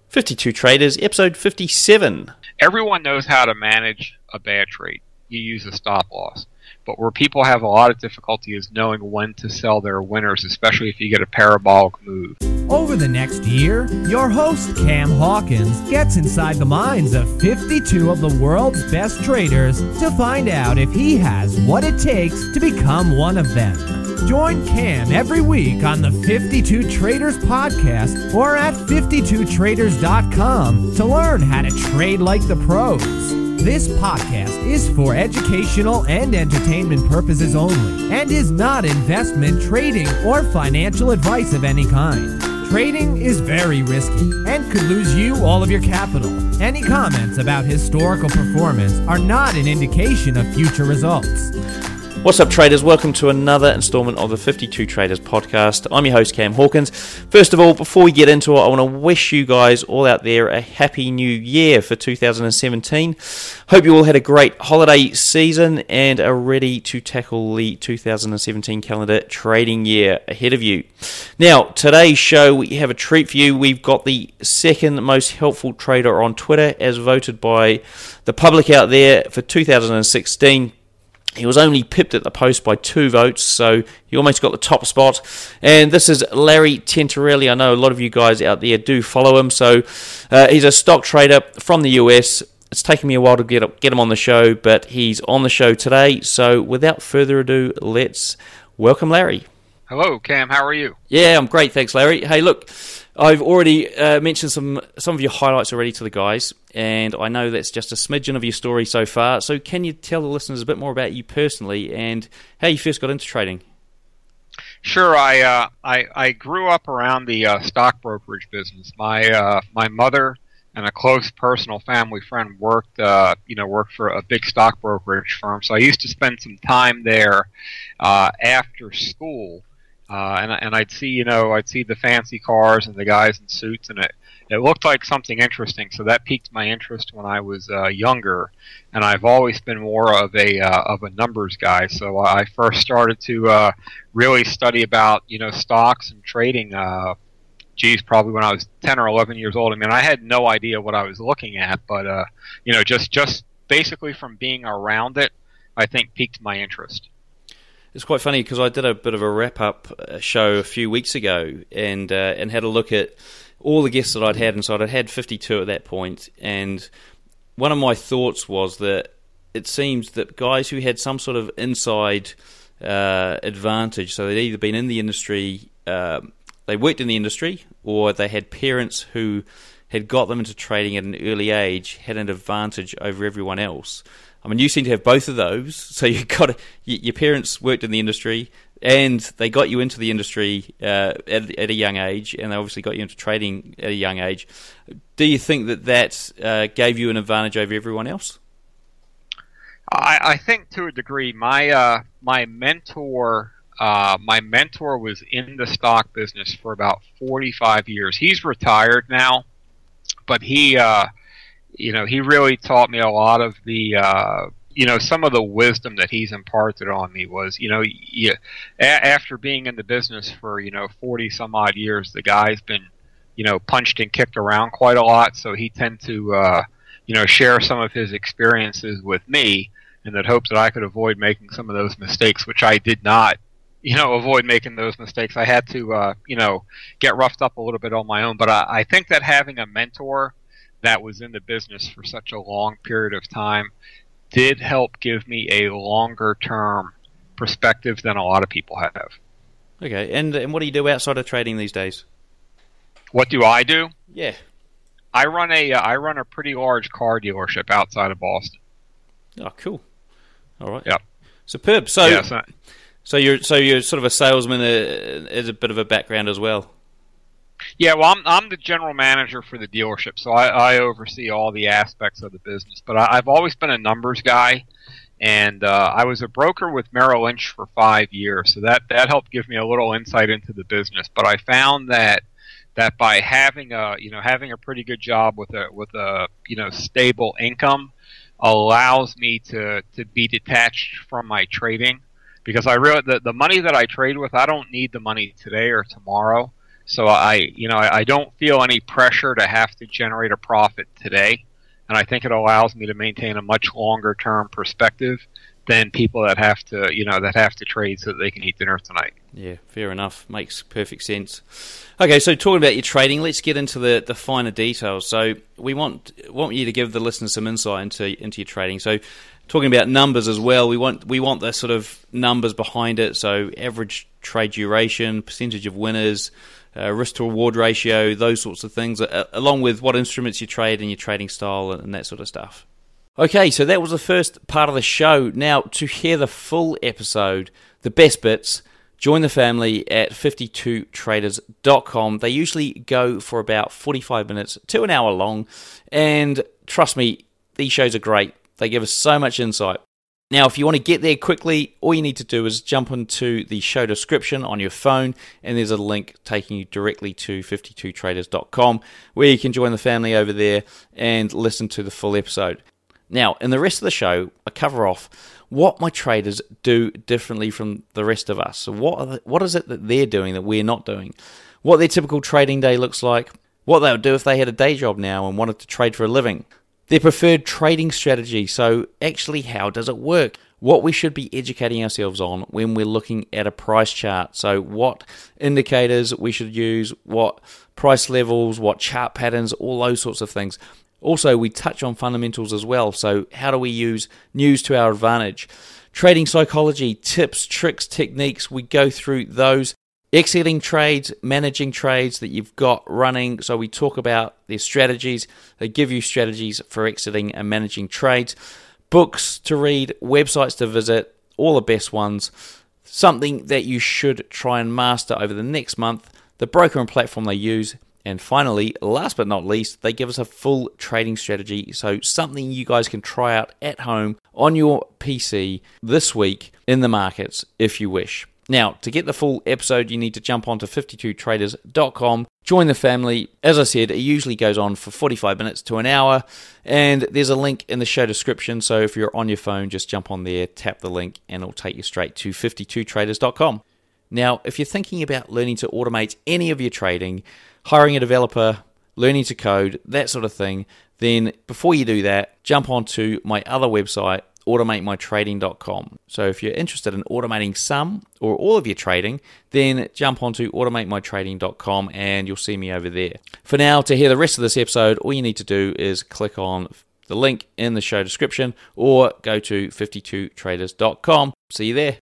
52 Traders, episode 57. Everyone knows how to manage a bad trade. You use a stop loss. But where people have a lot of difficulty is knowing when to sell their winners, especially if you get a parabolic move. Over the next year, your host, Cam Hawkins, gets inside the minds of 52 of the world's best traders to find out if he has what it takes to become one of them. Join Cam every week on the 52 Traders podcast or at 52traders.com to learn how to trade like the pros. This podcast is for educational and entertainment purposes only and is not investment, trading, or financial advice of any kind. Trading is very risky and could lose you all of your capital. Any comments about historical performance are not an indication of future results. What's up, traders? Welcome to another installment of the 52 Traders podcast. I'm your host, Cam Hawkins. First of all, before we get into it, I want to wish you guys all out there a happy new year for 2017. Hope you all had a great holiday season and are ready to tackle the 2017 calendar trading year ahead of you. Now, today's show, we have a treat for you. We've got the second most helpful trader on Twitter as voted by the public out there for 2016. He was only pipped at the post by 2 votes, so he almost got the top spot. And this is Larry Tentarelli. I know a lot of you guys out there do follow him. So he's a stock trader from the US. It's taken me a while to get him on the show, but he's on the show today. So without further ado, let's welcome Larry. Hello, Cam. How are you? Yeah, I'm great. Thanks, Larry. Hey, look, I've already mentioned some of your highlights already to the guys, and I know that's just a smidgen of your story so far. So can you tell the listeners a bit more about you personally and how you first got into trading? Sure. I grew up around the stock brokerage business. My mother and a close personal family friend worked for a big stock brokerage firm. So I used to spend some time there after school. And I'd see the fancy cars and the guys in suits, and it looked like something interesting. So that piqued my interest when I was younger, and I've always been more of a numbers guy. So I first started to really study about stocks and trading. Probably when I was 10 or 11 years old. I mean, I had no idea what I was looking at, but just basically from being around it, I think piqued my interest. It's quite funny because I did a bit of a wrap-up show a few weeks ago and had a look at all the guests that I'd had, and so I'd had 52 at that point, and one of my thoughts was that it seems that guys who had some sort of inside advantage, so they'd either been in the industry, they worked in the industry, or they had parents who had got them into trading at an early age, had an advantage over everyone else. I mean, you seem to have both of those. So your parents worked in the industry, and they got you into the industry at a young age, and they obviously got you into trading at a young age. Do you think that gave you an advantage over everyone else? I think to a degree. My mentor was in the stock business for about 45 years. He's retired now, but he really taught me a lot of the, some of the wisdom that he's imparted on me was, after being in the business for, 40 some odd years, the guy's been, punched and kicked around quite a lot. So he tended to, share some of his experiences with me in the hope that I could avoid making some of those mistakes, which I did not, avoid making those mistakes. I had to, get roughed up a little bit on my own. But I think that having a mentor that was in the business for such a long period of time did help give me a longer term perspective than a lot of people have. Okay, and what do you do outside of trading these days? What do I do? Yeah, I run a pretty large car dealership outside of Boston. Oh, cool. All right. Yep. Superb. So you're sort of a salesman as a bit of a background as well. Yeah, well, I'm the general manager for the dealership, so I oversee all the aspects of the business. But I've always been a numbers guy, and I was a broker with Merrill Lynch for 5 years, so that helped give me a little insight into the business. But I found that by having a pretty good job with a stable income allows me to be detached from my trading, because I realize that the money that I trade with, I don't need the money today or tomorrow. So I don't feel any pressure to have to generate a profit today, and I think it allows me to maintain a much longer term perspective than people that have to trade so that they can eat dinner tonight. Yeah, fair enough. Makes perfect sense. Okay, so talking about your trading, let's get into the finer details. So we want you to give the listeners some insight into your trading. So talking about numbers as well, we want the sort of numbers behind it. So average trade duration, percentage of winners, risk to reward ratio, those sorts of things, along with what instruments you trade and your trading style and that sort of stuff. Okay, so that was the first part of the show. Now, to hear the full episode, the best bits, join the family at 52traders.com. They usually go for about 45 minutes to an hour long, and trust me, these shows are great. They give us so much insight. Now, if you want to get there quickly, all you need to do is jump into the show description on your phone, and there's a link taking you directly to 52traders.com, where you can join the family over there and listen to the full episode. Now, in the rest of the show, I cover off what my traders do differently from the rest of us. So what is it that they're doing that we're not doing? What their typical trading day looks like, what they would do if they had a day job now and wanted to trade for a living, their preferred trading strategy, so actually how does it work? What we should be educating ourselves on when we're looking at a price chart, so what indicators we should use, what price levels, what chart patterns, all those sorts of things. Also, we touch on fundamentals as well, so how do we use news to our advantage? Trading psychology, tips, tricks, techniques, we go through those. Exiting trades, managing trades that you've got running, so we talk about their strategies. They give you strategies for exiting and managing trades. Books to read, websites to visit, all the best ones. Something that you should try and master over the next month, the broker and platform they use. And finally, last but not least, they give us a full trading strategy, so something you guys can try out at home on your PC this week in the markets if you wish. Now, to get the full episode, you need to jump onto 52traders.com, join the family. As I said, it usually goes on for 45 minutes to an hour, and there's a link in the show description, so if you're on your phone, just jump on there, tap the link, and it'll take you straight to 52traders.com. Now, if you're thinking about learning to automate any of your trading, hiring a developer, learning to code, that sort of thing, then before you do that, jump onto my other website, automatemytrading.com. So if you're interested in automating some or all of your trading, then jump onto automatemytrading.com and you'll see me over there. For now, to hear the rest of this episode, all you need to do is click on the link in the show description or go to 52traders.com. See you there.